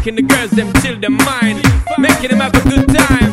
making the girls them chill their mind, making them have a good time.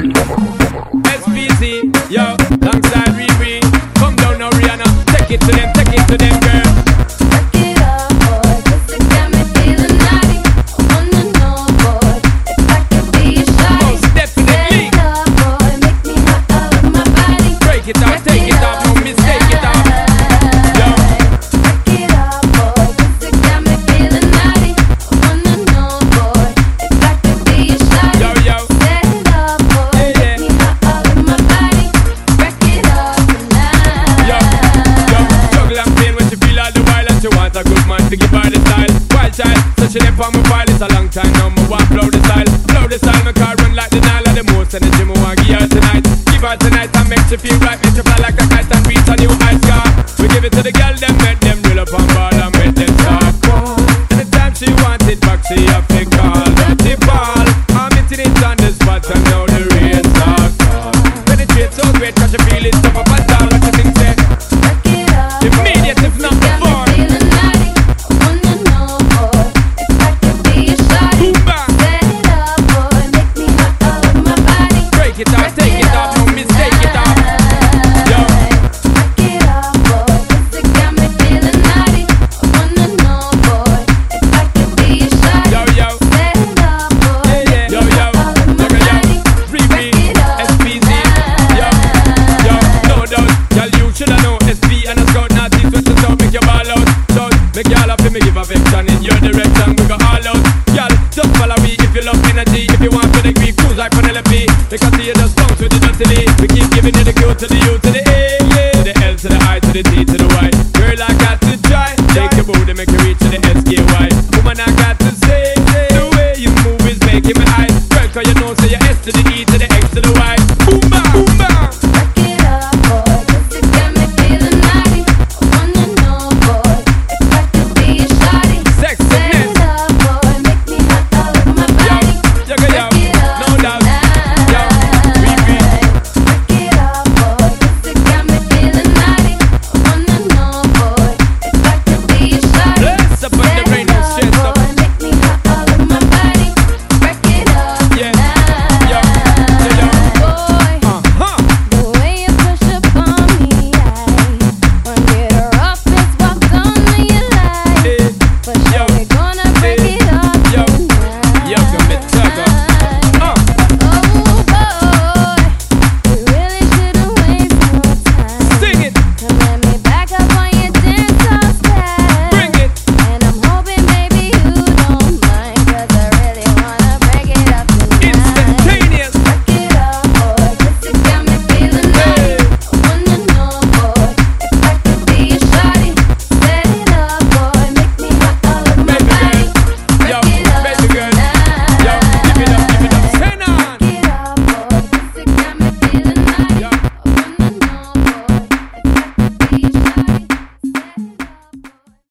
SPZ, yo, alongside Riri. Come down now, Rihanna, take it to them, girl. Back it up, boy, 'cause it got me feeling naughty. I wanna know, boy, if I could be a shawty. Most definitely. Set it up, boy, make me hot all of my body. Break it off, take it off, no mistake it off. Yo. Back it up, boy, 'cause it got me feeling naughty. I wanna know, boy, if I could be a shawty. Yo, yo. Set it up, boy, Yeah, yeah. make me hot all of my body. Back it up tonight. Yo, juggle and pain when she feel all the while and she want a good man to give her the style. Wild child, so she left on my file. It's a long time now, me want blow the style. Blow the style, my car run like the Nile. Of the most energy me want give her tonight. Give her tonight and make she feel right. Make she fly like a kite and reach a new high scar. We give it to the girl, them make them drill up on ball and make them start. Anytime she want it back, she have to call. Dirty ball, I'm hitting it on the spot and now the rain starts. Penetrate so great 'cause she feel it up and down. What you think, say? Back it up, Immediate if not got me before. feeling naughty. I wanna know, boy, if I could be a shawty. Boom, bang. Set it up, boy, make me hot all of my body. Break it off, take it off, no mistake it off. Yo. Back it up, boy, 'cause it got me feeling naughty. I wanna know, boy, if I could be a shawty. Yo, yo. Set it up, boy, Yeah, yeah. make Yo, me yo. hot all of my Yo, yo. body. Free Back it up SPZ. Yo, yo, no doubt. Girl, you shoulda know SP and a scout. Not this what you talk, make your ball out. So, make y'all up, me give affection in your direction. We go all out. Girl, just follow me if you love energy. If you want to the Greek, cruise like Penelope. Because